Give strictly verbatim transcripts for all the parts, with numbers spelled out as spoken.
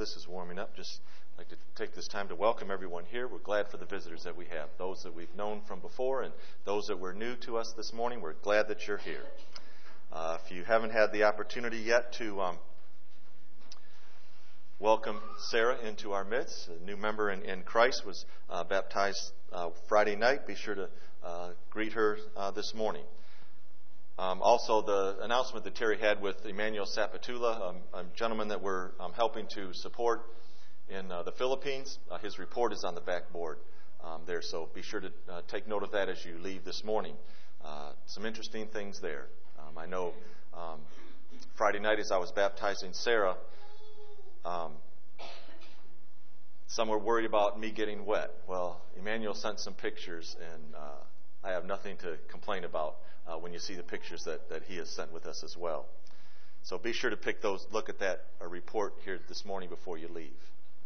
this is warming up, just like to take this time to welcome everyone here. We're glad for the visitors that we have, those that we've known from before and those that were new to us this morning. We're glad that you're here. Uh, if you haven't had the opportunity yet to um, welcome Sarah into our midst, a new member in, in Christ, was uh, baptized uh, Friday night. Be sure to uh, greet her uh, this morning. Um, also, the announcement that Terry had with Emmanuel Sapatula, um, a gentleman that we're um, helping to support in uh, the Philippines. Uh, his report is on the backboard um, there, so be sure to uh, take note of that as you leave this morning. Uh, some interesting things there. Um, I know um, Friday night as I was baptizing Sarah, um, some were worried about me getting wet. Well, Emmanuel sent some pictures, and uh, I have nothing to complain about uh, when you see the pictures that, that he has sent with us as well. So be sure to pick those, look at that uh, report here this morning before you leave.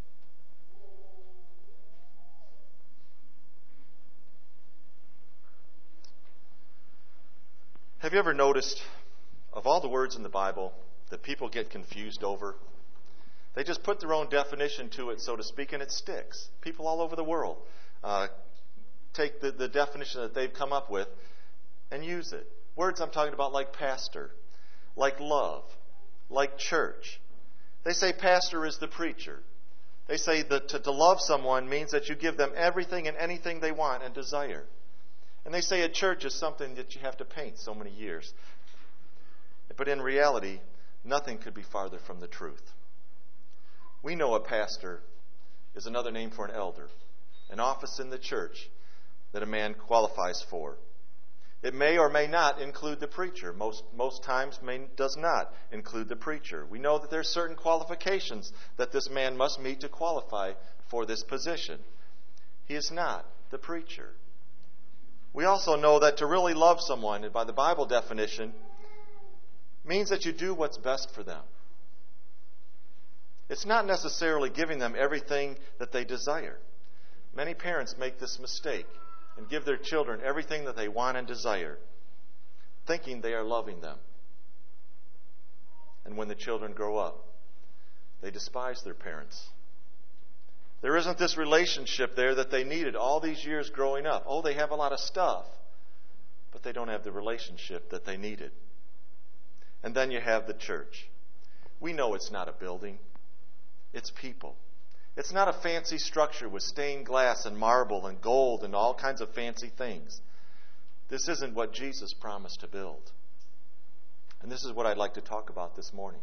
Have you ever noticed, of all the words in the Bible that people get confused over, they just put their own definition to it, so to speak, and it sticks. People all over the world uh, take the, the definition that they've come up with and use it. Words I'm talking about like pastor, like love, like church. They say pastor is the preacher. They say that to, to love someone means that you give them everything and anything they want and desire. And they say a church is something that you have to paint so many years. But in reality, nothing could be farther from the truth. We know a pastor is another name for an elder, an office in the church that a man qualifies for. It may or may not include the preacher. Most most times may, does not include the preacher. We know that there are certain qualifications that this man must meet to qualify for this position. He is not the preacher. We also know that to really love someone, by the Bible definition, means that you do what's best for them. It's not necessarily giving them everything that they desire. Many parents make this mistake and give their children everything that they want and desire, thinking they are loving them. And when the children grow up, they despise their parents. There isn't this relationship there that they needed all these years growing up. Oh, they have a lot of stuff, but they don't have the relationship that they needed. And then you have the church. We know it's not a building. It's people. It's not a fancy structure with stained glass and marble and gold and all kinds of fancy things. This isn't what Jesus promised to build. And this is what I'd like to talk about this morning.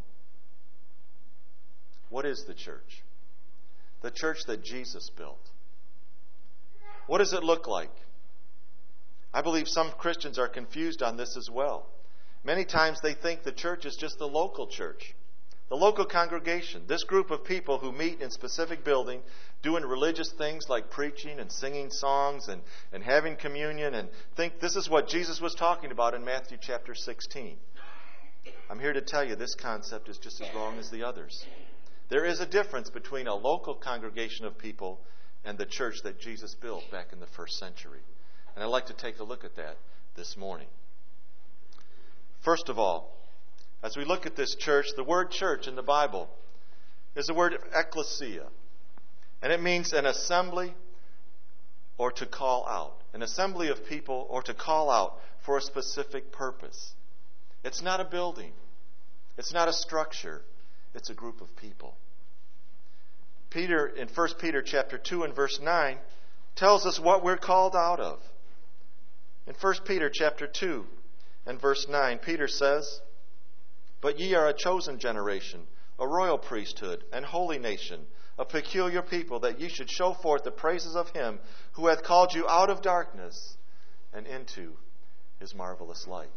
What is the church? The church that Jesus built. What does it look like? I believe some Christians are confused on this as well. Many times they think the church is just the local church. The local congregation, this group of people who meet in specific building, doing religious things like preaching and singing songs and, and having communion, and think this is what Jesus was talking about in Matthew chapter sixteen. I'm here to tell you this concept is just as wrong as the others. There is a difference between a local congregation of people and the church that Jesus built back in the first century. And I'd like to take a look at that this morning. First of all, as we look at this church, the word church in the Bible is the word ecclesia. And it means an assembly or to call out. An assembly of people or to call out for a specific purpose. It's not a building. It's not a structure. It's a group of people. Peter, in First Peter chapter two and verse nine, tells us what we're called out of. In First Peter chapter two and verse nine, Peter says, "But ye are a chosen generation, a royal priesthood, and holy nation, a peculiar people, that ye should show forth the praises of him who hath called you out of darkness and into his marvelous light."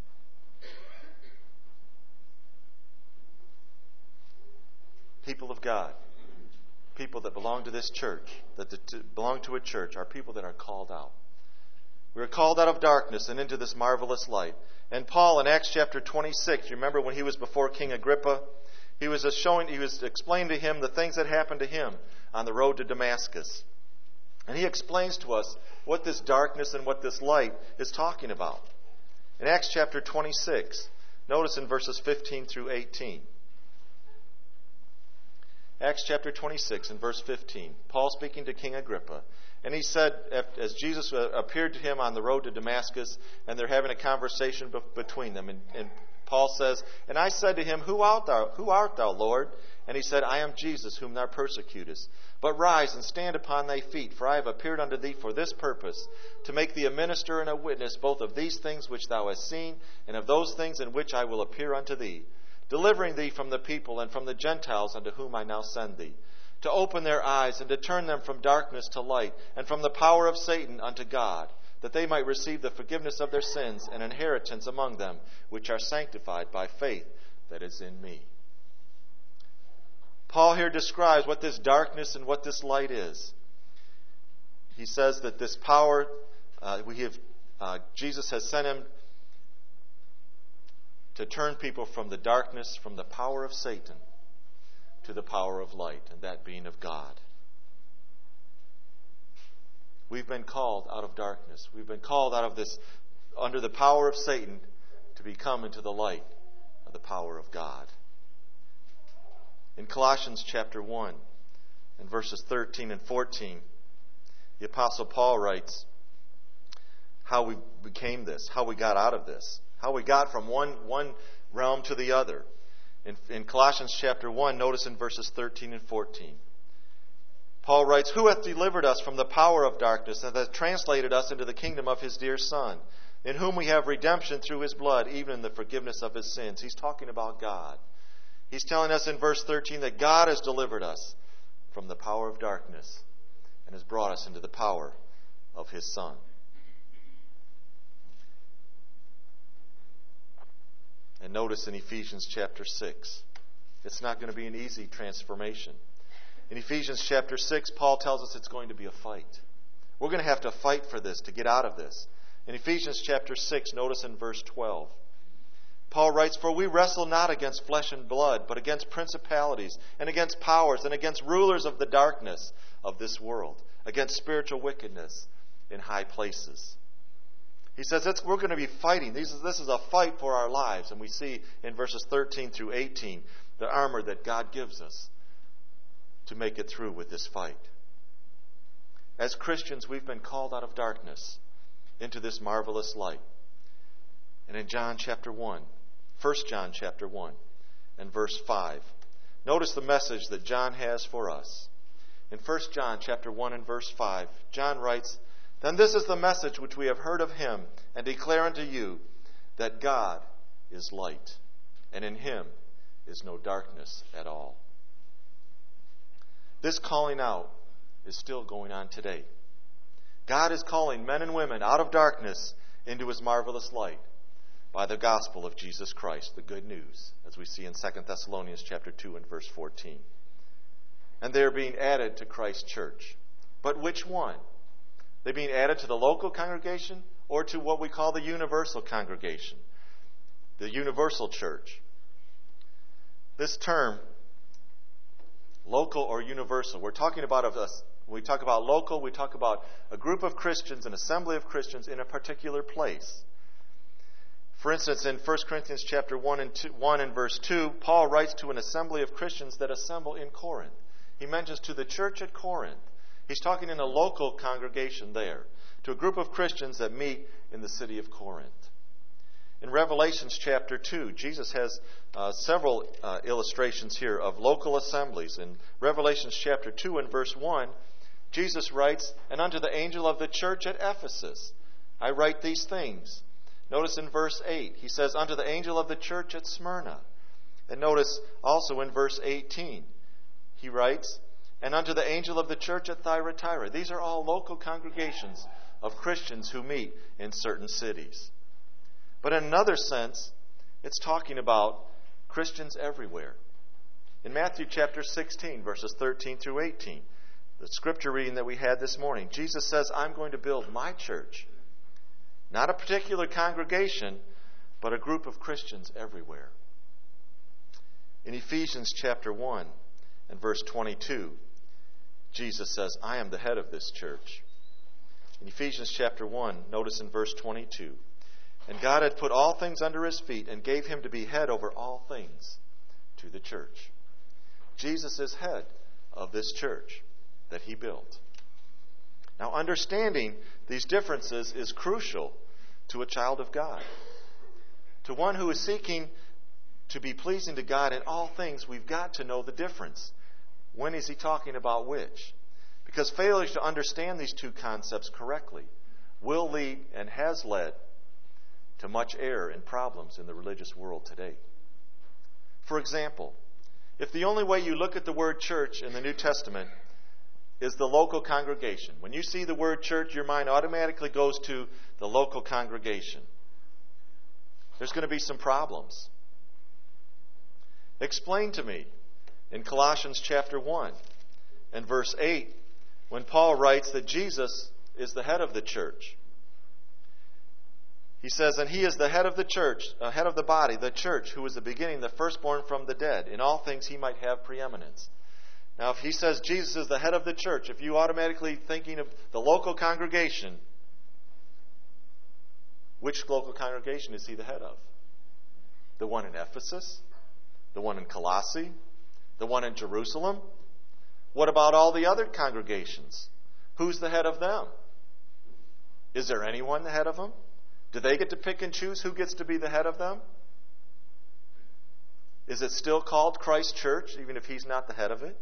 People of God, people that belong to this church, that belong to a church, are people that are called out. We are called out of darkness and into this marvelous light. And Paul in Acts chapter twenty-six, you remember when he was before King Agrippa, he was showing, he was explaining to him the things that happened to him on the road to Damascus. And he explains to us what this darkness and what this light is talking about. In Acts chapter twenty-six, notice in verses fifteen through eighteen. Acts chapter twenty-six and verse fifteen. Paul speaking to King Agrippa. And he said, as Jesus appeared to him on the road to Damascus, and they're having a conversation between them. And, and Paul says, "And I said to him, Who art thou, who art thou, Lord? And he said, I am Jesus, whom thou persecutest. But rise and stand upon thy feet, for I have appeared unto thee for this purpose, to make thee a minister and a witness both of these things which thou hast seen, and of those things in which I will appear unto thee, delivering thee from the people and from the Gentiles unto whom I now send thee, to open their eyes and to turn them from darkness to light, and from the power of Satan unto God, that they might receive the forgiveness of their sins and inheritance among them, which are sanctified by faith that is in me." Paul here describes what this darkness and what this light is. He says that this power, uh, we have, uh, Jesus has sent him to turn people from the darkness, from the power of Satan, to the power of light, and that being of God. We've been called out of darkness. We've been called out of this, under the power of Satan, to become into the light of the power of God. In Colossians chapter one and verses thirteen and fourteen, the Apostle Paul writes how we became this, how we got out of this, how we got from one, one realm to the other. In, in Colossians chapter one, notice in verses thirteen and fourteen, Paul writes, "Who hath delivered us from the power of darkness, and hath translated us into the kingdom of his dear Son, in whom we have redemption through his blood, even in the forgiveness of his sins." He's talking about God. He's telling us in verse thirteen that God has delivered us from the power of darkness and has brought us into the power of his Son. And notice in Ephesians chapter six, it's not going to be an easy transformation. In Ephesians chapter six, Paul tells us it's going to be a fight. We're going to have to fight for this, to get out of this. In Ephesians chapter six, notice in verse twelve, Paul writes, "For we wrestle not against flesh and blood, but against principalities, and against powers, and against rulers of the darkness of this world, against spiritual wickedness in high places." He says it's, we're going to be fighting. This is, this is a fight for our lives. And we see in verses thirteen through eighteen the armor that God gives us to make it through with this fight. As Christians, we've been called out of darkness into this marvelous light. And in John chapter one, First John chapter one and verse five, notice the message that John has for us. In First John chapter one and verse five, John writes, "Then this is the message which we have heard of him, and declare unto you, that God is light, and in him is no darkness at all." This calling out is still going on today. God is calling men and women out of darkness into his marvelous light by the gospel of Jesus Christ, the good news, as we see in Second Thessalonians chapter two and verse fourteen. And they are being added to Christ's church. But which one? They're being added to the local congregation or to what we call the universal congregation, the universal church. This term, local or universal, we're talking about a, when we talk about local, we talk about a group of Christians, an assembly of Christians in a particular place. For instance, in First Corinthians chapter one and two, one and verse two, Paul writes to an assembly of Christians that assemble in Corinth. He mentions to the church at Corinth. He's talking in a local congregation there, to a group of Christians that meet in the city of Corinth. In Revelations chapter two, Jesus has uh, several uh, illustrations here of local assemblies. In Revelations chapter two and verse one, Jesus writes, "And unto the angel of the church at Ephesus, I write these things." Notice in verse eight, he says, "Unto the angel of the church at Smyrna." And notice also in verse eighteen, he writes, "And unto the angel of the church at Thyatira." These are all local congregations of Christians who meet in certain cities. But in another sense, it's talking about Christians everywhere. In Matthew chapter sixteen, verses thirteen through eighteen, the scripture reading that we had this morning, Jesus says, "I'm going to build my church." Not a particular congregation, but a group of Christians everywhere. In Ephesians chapter one and verse twenty-two, Jesus says, "I am the head of this church." In Ephesians chapter one, notice in verse twenty-two, "And God had put all things under his feet, and gave him to be head over all things to the church." Jesus is head of this church that he built. Now, understanding these differences is crucial to a child of God. To one who is seeking to be pleasing to God in all things, we've got to know the difference. When is he talking about which? Because failure to understand these two concepts correctly will lead and has led to much error and problems in the religious world today. For example, if the only way you look at the word church in the New Testament is the local congregation, when you see the word church, your mind automatically goes to the local congregation. There's going to be some problems. Explain to me in Colossians chapter one and verse eight, when Paul writes that Jesus is the head of the church. He says, and he is the head of the church, uh, head of the body, the church, who is the beginning, the firstborn from the dead. In all things he might have preeminence. Now, if he says Jesus is the head of the church, if you automatically thinking of the local congregation, which local congregation is he the head of? The one in Ephesus? The one in Colossae? The one in Jerusalem? What about all the other congregations? Who's the head of them? Is there anyone the head of them? Do they get to pick and choose who gets to be the head of them? Is it still called Christ Church, even if he's not the head of it?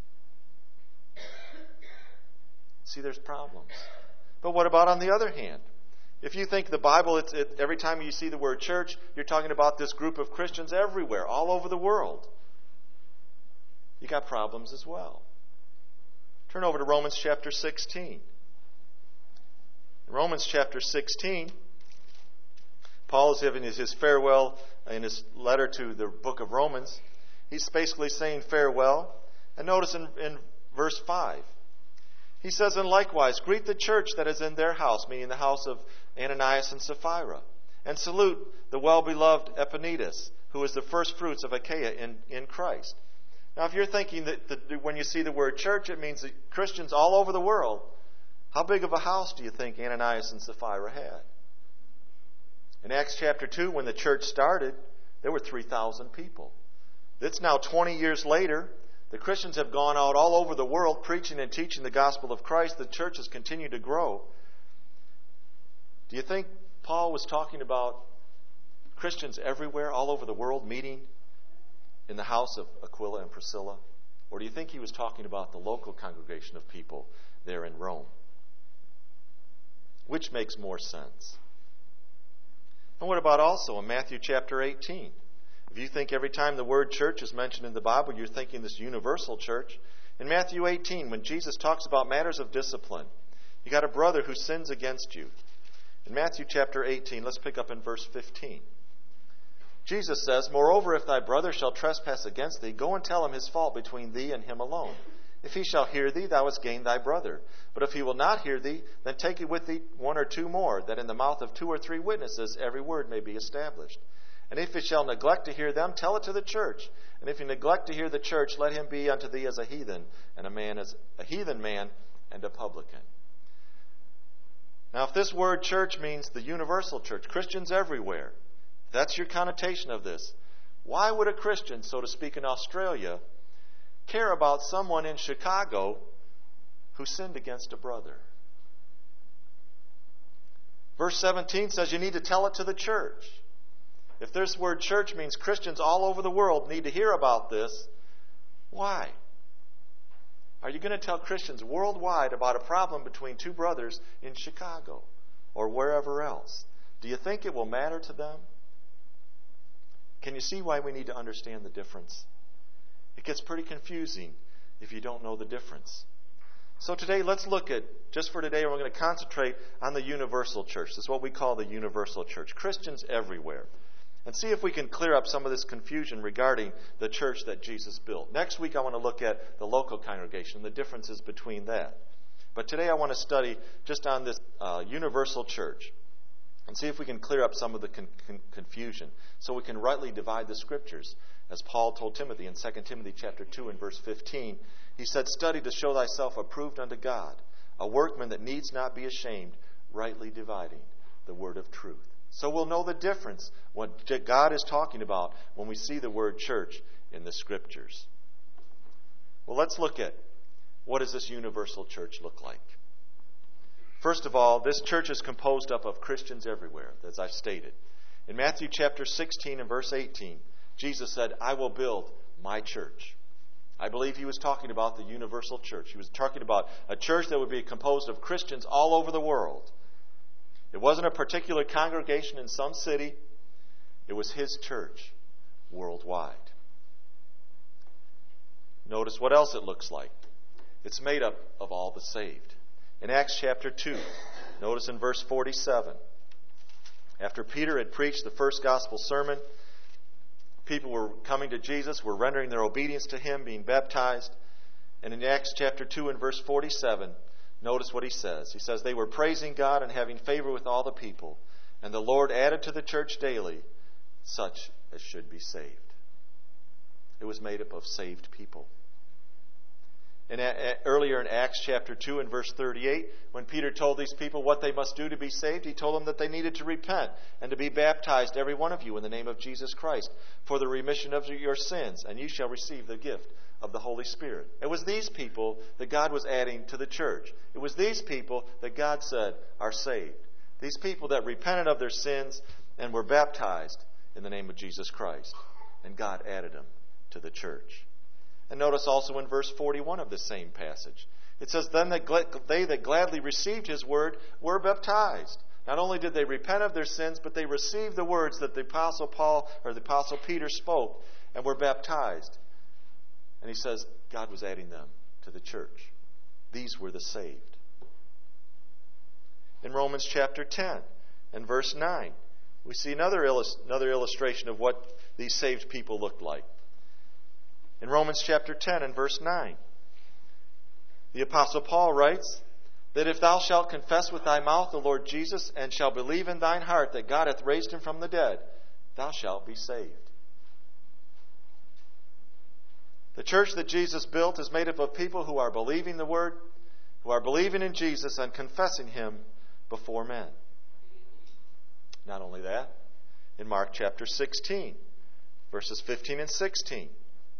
See, there's problems. But what about on the other hand? If you think the Bible, it's, it, every time you see the word church, you're talking about this group of Christians everywhere, all over the world. You got problems as well. Turn over to Romans chapter sixteen. In Romans chapter sixteen, Paul is giving his farewell in his letter to the book of Romans. He's basically saying farewell. And notice in, in verse five, he says, and likewise, greet the church that is in their house, meaning the house of Ananias and Sapphira. And salute the well-beloved Epaenetus, who is the first fruits of Achaia in, in Christ. Now, if you're thinking that the, when you see the word church, it means that Christians all over the world, how big of a house do you think Ananias and Sapphira had? In Acts chapter two, when the church started, there were three thousand people. It's now twenty years later. The Christians have gone out all over the world preaching and teaching the gospel of Christ. The church has continued to grow. Do you think Paul was talking about Christians everywhere, all over the world, meeting in the house of Aquila and Priscilla? Or do you think he was talking about the local congregation of people there in Rome? Which makes more sense? And what about also in Matthew chapter eighteen? If you think every time the word church is mentioned in the Bible, you're thinking this universal church. In Matthew eighteen, when Jesus talks about matters of discipline, you got a brother who sins against you. In Matthew chapter eighteen, let's pick up in verse fifteen. Jesus says, moreover, if thy brother shall trespass against thee, go and tell him his fault between thee and him alone. If he shall hear thee, thou hast gained thy brother. But if he will not hear thee, then take with thee one or two more, that in the mouth of two or three witnesses every word may be established. And if he shall neglect to hear them, tell it to the church. And if he neglect to hear the church, let him be unto thee as a heathen, and a man as a heathen man, and a publican. Now, if this word church means the universal church, Christians everywhere, if that's your connotation of this, why would a Christian, so to speak, in Australia, care about someone in Chicago who sinned against a brother? Verse seventeen says you need to tell it to the church. If this word church means Christians all over the world need to hear about this, why? Are you going to tell Christians worldwide about a problem between two brothers in Chicago or wherever else? Do you think it will matter to them? Can you see why we need to understand the difference? It gets pretty confusing if you don't know the difference. So today, let's look at, just for today, we're going to concentrate on the universal church. This is what we call the universal church. Christians everywhere. And see if we can clear up some of this confusion regarding the church that Jesus built. Next week, I want to look at the local congregation and the differences between that. But today, I want to study just on this uh, universal church and see if we can clear up some of the con- con- confusion so we can rightly divide the Scriptures. As Paul told Timothy in Second Timothy chapter two and verse fifteen, he said, study to show thyself approved unto God, a workman that needs not be ashamed, rightly dividing the word of truth. So we'll know the difference, what God is talking about when we see the word church in the Scriptures. Well, let's look at what does this universal church look like. First of all, this church is composed up of Christians everywhere, as I've stated. In Matthew chapter sixteen and verse eighteen, Jesus said, I will build my church. I believe he was talking about the universal church. He was talking about a church that would be composed of Christians all over the world. It wasn't a particular congregation in some city. It was his church worldwide. Notice what else it looks like. It's made up of all the saved. In Acts chapter two, notice in verse forty-seven, after Peter had preached the first gospel sermon, people were coming to Jesus, were rendering their obedience to him, being baptized. And in Acts chapter two and verse forty-seven, notice what he says. He says, they were praising God and having favor with all the people. And the Lord added to the church daily such as should be saved. It was made up of saved people. And earlier in Acts chapter two and verse thirty-eight, when Peter told these people what they must do to be saved, he told them that they needed to repent and to be baptized, every one of you, in the name of Jesus Christ, for the remission of your sins, and you shall receive the gift of the Holy Spirit. It was these people that God was adding to the church. It was these people that God said are saved. These people that repented of their sins and were baptized in the name of Jesus Christ. And God added them to the church. And notice also in verse forty-one of the same passage, it says, then they that gladly received his word were baptized. Not only did they repent of their sins, but they received the words that the Apostle Paul or the Apostle Peter spoke and were baptized. And he says God was adding them to the church. These were the saved. In Romans chapter ten and verse nine, we see another, illust- another illustration of what these saved people looked like. In Romans chapter ten and verse nine, the Apostle Paul writes that if thou shalt confess with thy mouth the Lord Jesus and shalt believe in thine heart that God hath raised him from the dead, thou shalt be saved. The church that Jesus built is made up of people who are believing the Word, who are believing in Jesus and confessing him before men. Not only that, in Mark chapter sixteen, verses fifteen and sixteen,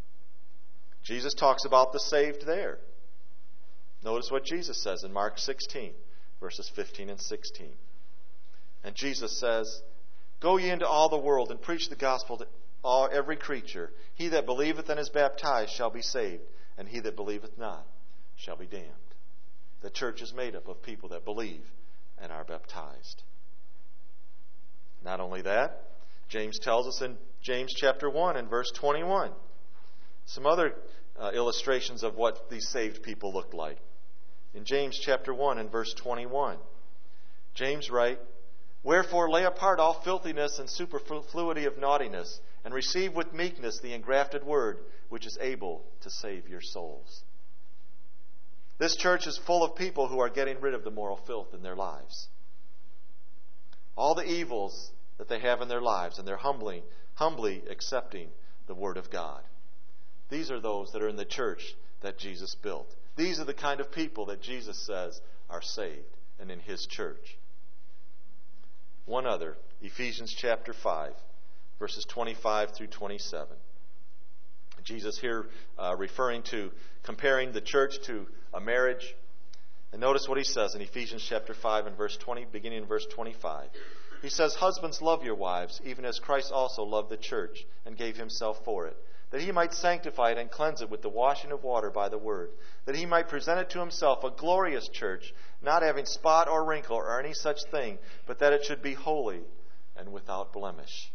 Jesus talks about the saved there. Notice what Jesus says in Mark sixteen, verses fifteen and sixteen. And Jesus says, go ye into all the world and preach the gospel to all, every creature. He that believeth and is baptized shall be saved, and he that believeth not shall be damned. The church is made up of people that believe and are baptized. Not only that, James tells us in James chapter one and verse twenty-one, some other uh, illustrations of what these saved people looked like. In James chapter one and verse twenty-one, James writes, wherefore lay apart all filthiness and superfluity of naughtiness, and receive with meekness the engrafted word, which is able to save your souls. This church is full of people who are getting rid of the moral filth in their lives. All the evils that they have in their lives, and they're humbly, humbly accepting the Word of God. These are those that are in the church that Jesus built. These are the kind of people that Jesus says are saved and in his church. One other, Ephesians chapter five, verses twenty-five through twenty-seven. Jesus here uh, referring to, comparing the church to a marriage. And notice what he says in Ephesians chapter five and verse twenty, beginning in verse twenty-five. He says, husbands, love your wives, even as Christ also loved the church and gave himself for it, that he might sanctify it and cleanse it with the washing of water by the word, that he might present it to himself a glorious church, not having spot or wrinkle or any such thing, but that it should be holy and without blemish.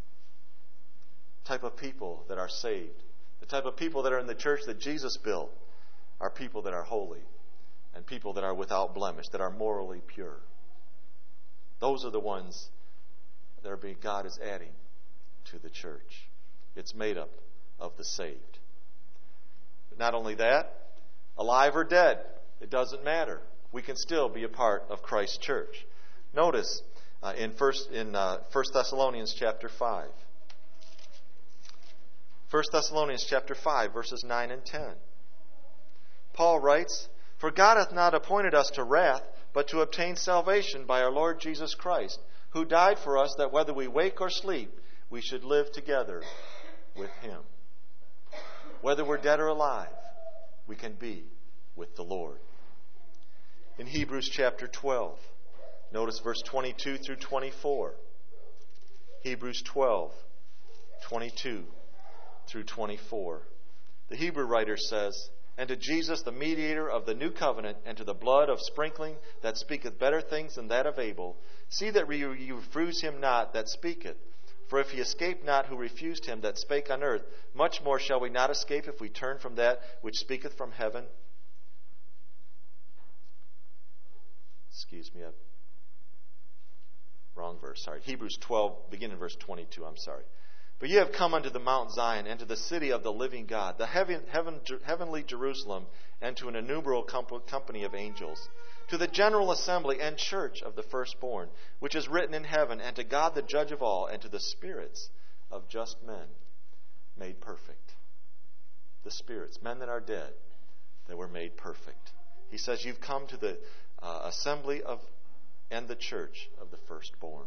The type of people that are saved, the type of people that are in the church that Jesus built, are people that are holy and people that are without blemish, that are morally pure. Those are the ones that are being, God is adding to the church. It's made up of the saved. But not only that, alive or dead, it doesn't matter. We can still be a part of Christ's church. Notice uh, in first in uh, First Thessalonians chapter five. First Thessalonians chapter five, verses nine and ten. Paul writes, for God hath not appointed us to wrath, but to obtain salvation by our Lord Jesus Christ, who died for us, that whether we wake or sleep, we should live together with him. Whether we're dead or alive, we can be with the Lord. In Hebrews chapter twelve, notice verse twenty-two through twenty-four. Hebrews twelve, twenty-two through twenty-four. The Hebrew writer says, "And to Jesus, the mediator of the new covenant, and to the blood of sprinkling that speaketh better things than that of Abel, see that you refuse him not that speaketh. For if he escaped not who refused him that spake on earth, much more shall we not escape if we turn from that which speaketh from heaven." Excuse me, I, wrong verse, sorry. Hebrews twelve, beginning in verse twenty-two, I'm sorry. "But ye have come unto the Mount Zion, and to the city of the living God, the heaven, heaven, heavenly Jerusalem, and to an innumerable company of angels, to the general assembly and church of the firstborn, which is written in heaven, and to God the judge of all, and to the spirits of just men made perfect." The spirits, men that are dead, that were made perfect. He says, you've come to the uh, assembly of and the church of the firstborn.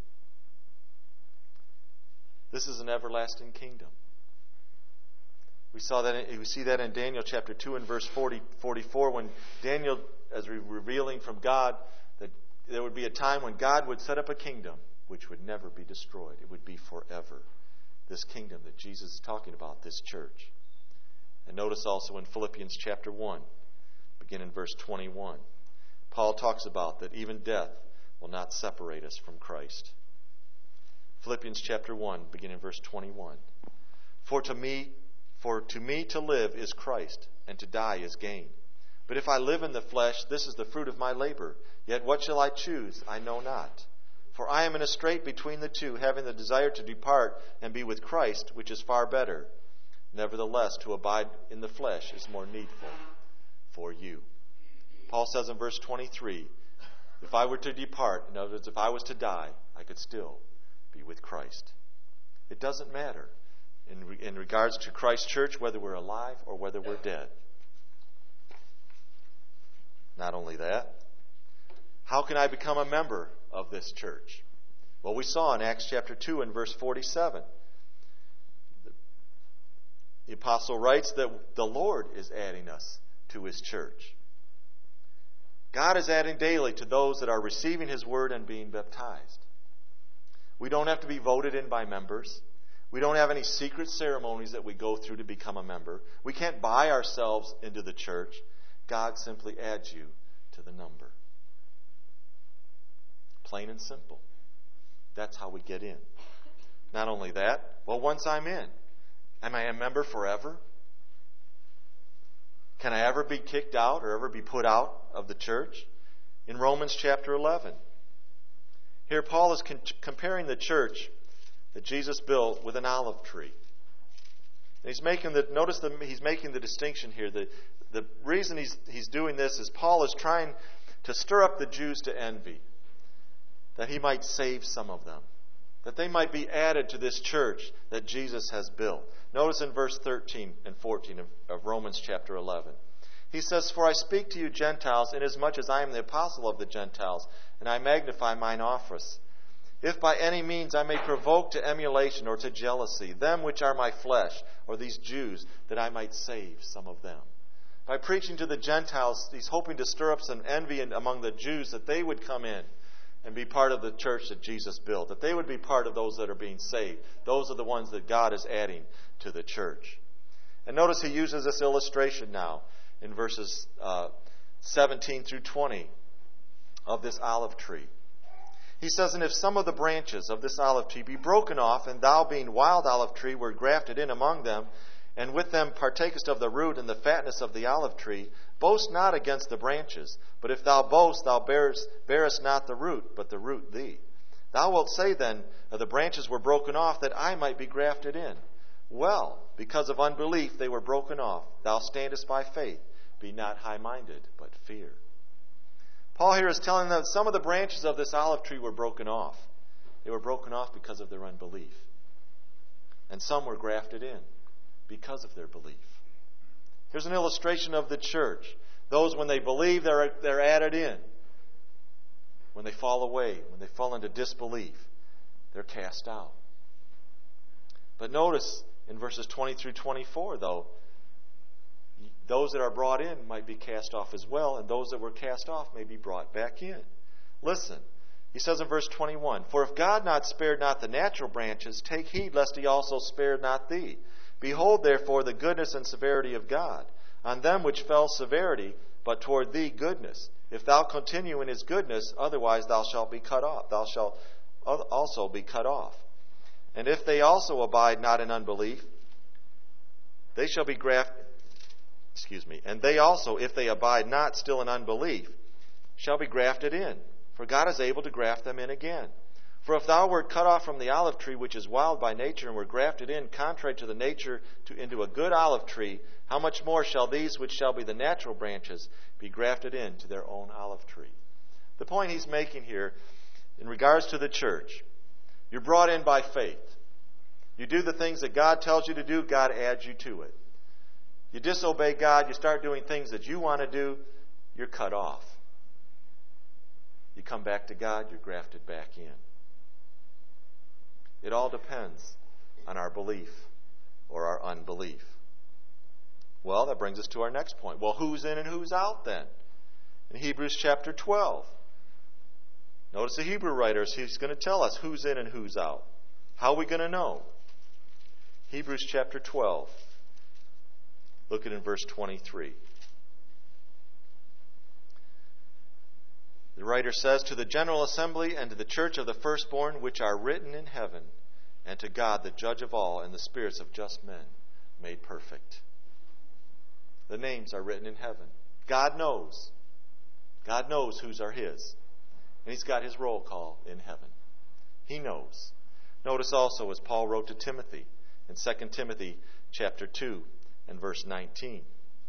This is an everlasting kingdom. We saw that. We see that in Daniel chapter two and verse forty, forty-four, when Daniel, as revealing from God, that there would be a time when God would set up a kingdom which would never be destroyed. It would be forever. This kingdom that Jesus is talking about, this church. And notice also in Philippians chapter one, begin in verse twenty-one, Paul talks about that even death will not separate us from Christ. Philippians chapter one, beginning in verse twenty-one. For to me, for to me to live is Christ, and to die is gain. But if I live in the flesh, this is the fruit of my labor. Yet what shall I choose? I know not. For I am in a strait between the two, having the desire to depart and be with Christ, which is far better. Nevertheless, to abide in the flesh is more needful for you. Paul says in verse twenty-three, if I were to depart, in other words, if I was to die, I could still be with Christ. It doesn't matter in, re- in regards to Christ's church whether we're alive or whether we're dead. Not only that, how can I become a member of this church? Well, we saw in Acts chapter two and verse forty-seven. The apostle writes that the Lord is adding us to His church. God is adding daily to those that are receiving His word and being baptized. We don't have to be voted in by members. We don't have any secret ceremonies that we go through to become a member. We can't buy ourselves into the church. God simply adds you to the number. Plain and simple. That's how we get in. Not only that, well, once I'm in, am I a member forever? Can I ever be kicked out or ever be put out of the church? In Romans chapter eleven, here Paul is con- comparing the church that Jesus built with an olive tree. And he's making the notice that he's making the distinction here. The, the reason he's he's doing this is Paul is trying to stir up the Jews to envy, that he might save some of them, that they might be added to this church that Jesus has built. Notice in verse thirteen and fourteen of, of Romans chapter eleven. He says, For I speak to you Gentiles, inasmuch as I am the apostle of the Gentiles, and I magnify mine office. If by any means I may provoke to emulation or to jealousy them which are my flesh, or these Jews, that I might save some of them. By preaching to the Gentiles, he's hoping to stir up some envy among the Jews, that they would come in and be part of the church that Jesus built, that they would be part of those that are being saved. Those are the ones that God is adding to the church. And notice he uses this illustration now in verses uh, seventeen through twenty of this olive tree. He says, And if some of the branches of this olive tree be broken off, and thou being wild olive tree were grafted in among them, and with them partakest of the root and the fatness of the olive tree, boast not against the branches. But if thou boast, thou bearest, bearest not the root, but the root thee. Thou wilt say then, The branches were broken off, that I might be grafted in. Well, because of unbelief they were broken off. Thou standest by faith. Be not high-minded, but fear. Paul here is telling them that some of the branches of this olive tree were broken off. They were broken off because of their unbelief. And some were grafted in because of their belief. Here's an illustration of the church. Those, when they believe, they're, they're added in. When they fall away, when they fall into disbelief, they're cast out. But notice in verses twenty through twenty-four, though, those that are brought in might be cast off as well, and those that were cast off may be brought back in. Listen, he says in verse twenty-one, "For if God not spared not the natural branches, take heed lest he also spared not thee. Behold, therefore, the goodness and severity of God. On them which fell severity, but toward thee goodness. If thou continue in his goodness, otherwise thou shalt be cut off. Thou shalt also be cut off. And if they also abide not in unbelief, they shall be grafted." Excuse me. "And they also, if they abide not still in unbelief, shall be grafted in. For God is able to graft them in again. For if thou wert cut off from the olive tree, which is wild by nature, and were grafted in, contrary to the nature, to, into a good olive tree, how much more shall these, which shall be the natural branches, be grafted in to their own olive tree?" The point he's making here, in regards to the church, you're brought in by faith. You do the things that God tells you to do, God adds you to it. You disobey God, you start doing things that you want to do, you're cut off. You come back to God, you're grafted back in. It all depends on our belief or our unbelief. Well, that brings us to our next point. Well, who's in and who's out then? In Hebrews chapter twelve. Notice the Hebrew writers, he's going to tell us who's in and who's out. How are we going to know? Hebrews chapter twelve. Look at in verse twenty-three. The writer says, "To the general assembly and to the church of the firstborn which are written in heaven, and to God the judge of all, and the spirits of just men made perfect." The names are written in heaven. God knows. God knows whose are his. And he's got his roll call in heaven. He knows. Notice also as Paul wrote to Timothy in Second Timothy chapter two and verse nineteen.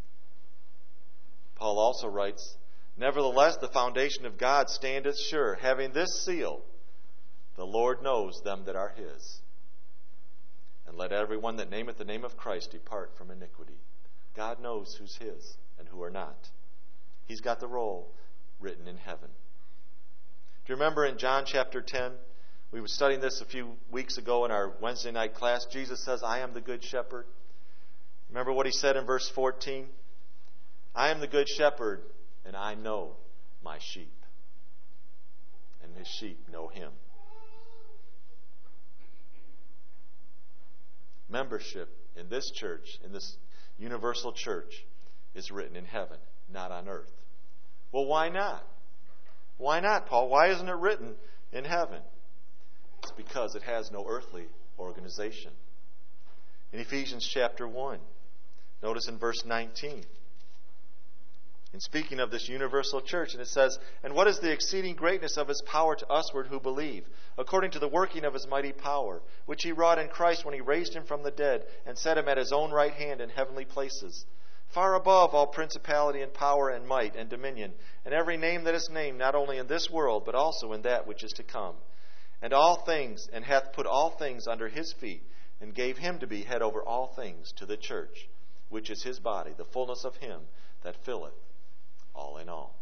Paul also writes, "Nevertheless, the foundation of God standeth sure, having this seal, the Lord knows them that are his. And let every one that nameth the name of Christ depart from iniquity." God knows who's his and who are not. He's got the roll written in heaven. Do you remember in John chapter ten, we were studying this a few weeks ago in our Wednesday night class, Jesus says, "I am the good shepherd." Remember what he said in verse fourteen? "I am the good shepherd, and I know my sheep, and his sheep know him." Membership in this church, in this universal church, is written in heaven, not on earth. Well, why not? Why not, Paul? Why isn't it written in heaven? It's because it has no earthly organization. In Ephesians chapter one, notice in verse nineteen, in speaking of this universal church, and it says, "And what is the exceeding greatness of his power to usward who believe, according to the working of his mighty power, which he wrought in Christ when he raised him from the dead, and set him at his own right hand in heavenly places, far above all principality and power and might and dominion, and every name that is named, not only in this world, but also in that which is to come. And all things, and hath put all things under his feet, and gave him to be head over all things to the church, which is his body, the fullness of him that filleth all in all."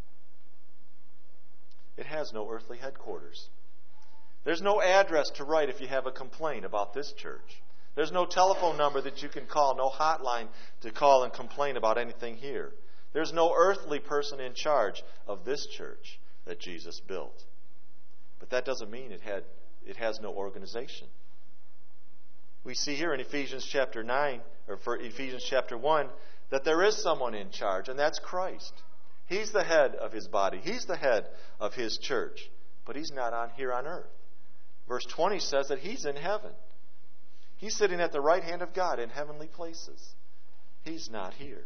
It has no earthly headquarters. There's no address to write if you have a complaint about this church. There's no telephone number that you can call, no hotline to call and complain about anything here. There's no earthly person in charge of this church that Jesus built. But that doesn't mean it had it has no organization. We see here in Ephesians chapter nine, or for Ephesians chapter one, that there is someone in charge, and that's Christ. He's the head of his body. He's the head of his church. But he's not on here on earth. Verse twenty says that he's in heaven. He's sitting at the right hand of God in heavenly places. He's not here.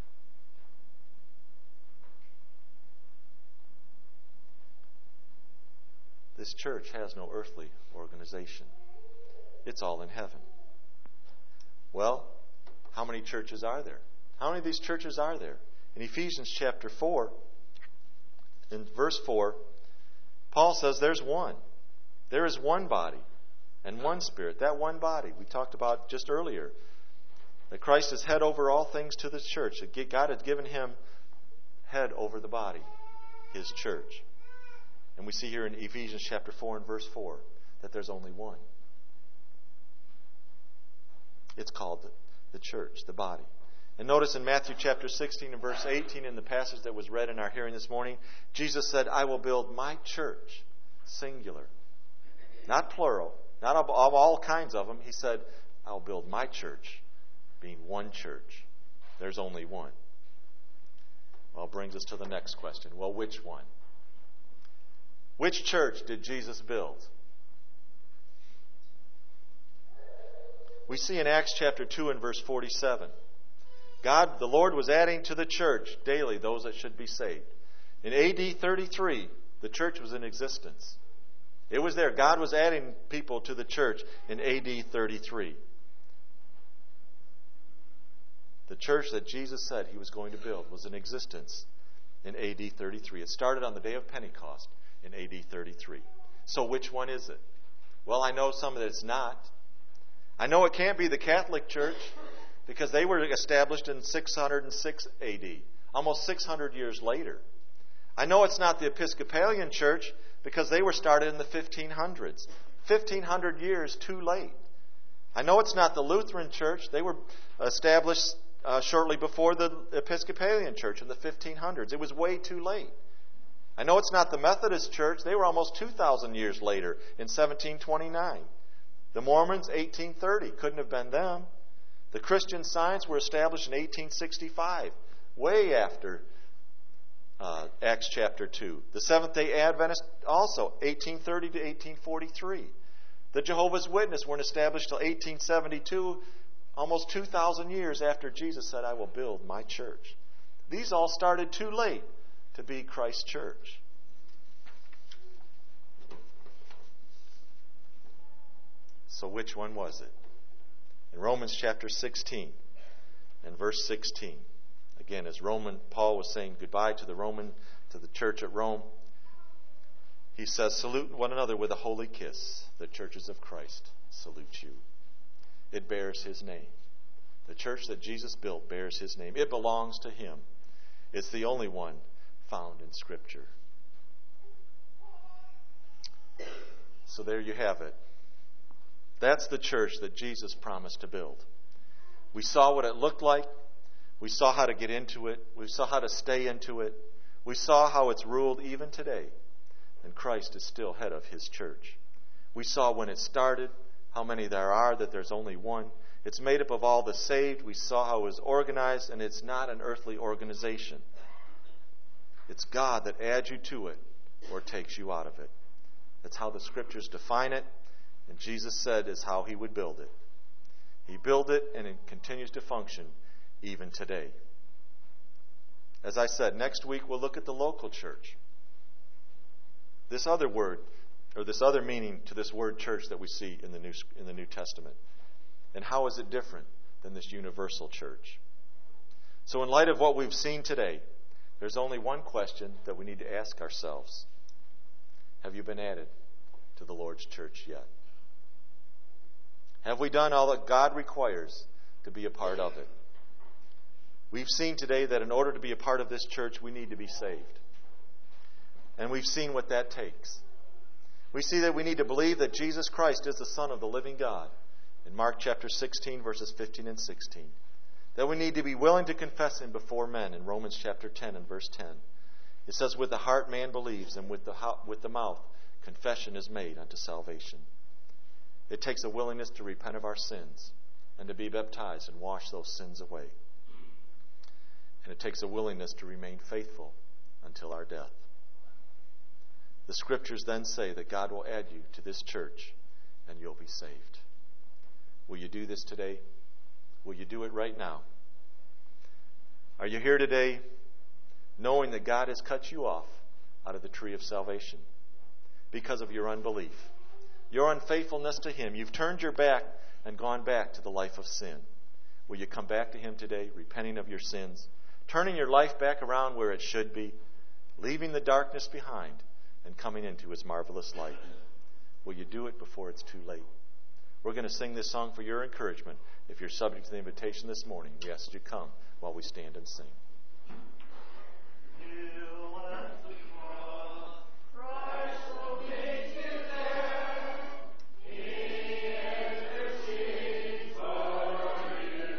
This church has no earthly organization. It's all in heaven. Well, how many churches are there? How many of these churches are there? In Ephesians chapter four, in verse four, Paul says there's one. There is one body and one Spirit. That one body we talked about just earlier. That Christ is head over all things to the church. That God has given him head over the body, his church. And we see here in Ephesians chapter four and verse four that there's only one. It's called the, the church, the body. And notice in Matthew chapter sixteen and verse eighteen, in the passage that was read in our hearing this morning, Jesus said, I will build my church, singular, not plural, not of all kinds of them. He said, I'll build my church, being one church. There's only one. Well, it brings us to the next question. Well, which one? Which church did Jesus build? We see in Acts chapter two and verse forty-seven, God, the Lord, was adding to the church daily those that should be saved. In A D thirty-three, the church was in existence. It was there. God was adding people to the church in A D thirty-three. The church that Jesus said he was going to build was in existence in A D thirty-three. It started on the day of Pentecost in A D thirty-three. So which one is it? Well, I know some that it's not. I know it can't be the Catholic Church because they were established in six hundred six A D, almost six hundred years later. I know it's not the Episcopalian Church because they were started in the fifteen hundreds, fifteen hundred years too late. I know it's not the Lutheran Church. They were established uh, shortly before the Episcopalian Church in the fifteen hundreds. It was way too late. I know it's not the Methodist Church. They were almost two thousand years later in seventeen twenty-nine. The Mormons, eighteen thirty. Couldn't have been them. The Christian Science were established in eighteen sixty-five, way after uh, Acts chapter two. The Seventh-day Adventists also, eighteen thirty to eighteen forty-three. The Jehovah's Witnesses weren't established until eighteen seventy-two, almost two thousand years after Jesus said, I will build my church. These all started too late to be Christ's church. So which one was it? In Romans chapter sixteen and verse sixteen, again, as Roman Paul was saying goodbye to the Roman, to the church at Rome, he says, salute one another with a holy kiss. The churches of Christ salute you. It bears his name. The church that Jesus built bears his name. It belongs to him. It's the only one found in Scripture. So there you have it. That's the church that Jesus promised to build. We saw what it looked like. We saw how to get into it. We saw how to stay into it. We saw how it's ruled even today. And Christ is still head of his church. We saw when it started, how many there are, that there's only one. It's made up of all the saved. We saw how it was organized, and it's not an earthly organization. It's God that adds you to it or takes you out of it. That's how the Scriptures define it. And Jesus said is how he would build it. He built it and it continues to function even today. As I said, next week we'll look at the local church. This other word, or this other meaning to this word church that we see in the New, in the New Testament. And how is it different than this universal church? So in light of what we've seen today, there's only one question that we need to ask ourselves. Have you been added to the Lord's church yet? Have we done all that God requires to be a part of it? We've seen today that in order to be a part of this church, we need to be saved. And we've seen what that takes. We see that we need to believe that Jesus Christ is the Son of the living God in Mark chapter sixteen, verses fifteen and sixteen. That we need to be willing to confess him before men in Romans chapter ten and verse ten. It says, with the heart man believes, and with the, with the mouth confession is made unto salvation. It takes a willingness to repent of our sins and to be baptized and wash those sins away. And it takes a willingness to remain faithful until our death. The Scriptures then say that God will add you to this church and you'll be saved. Will you do this today? Will you do it right now? Are you here today knowing that God has cut you off out of the tree of salvation because of your unbelief? Your unfaithfulness to him. You've turned your back and gone back to the life of sin. Will you come back to him today, repenting of your sins, turning your life back around where it should be, leaving the darkness behind and coming into his marvelous light? Will you do it before it's too late? We're going to sing this song for your encouragement. If you're subject to the invitation this morning, we ask that you come while we stand and sing.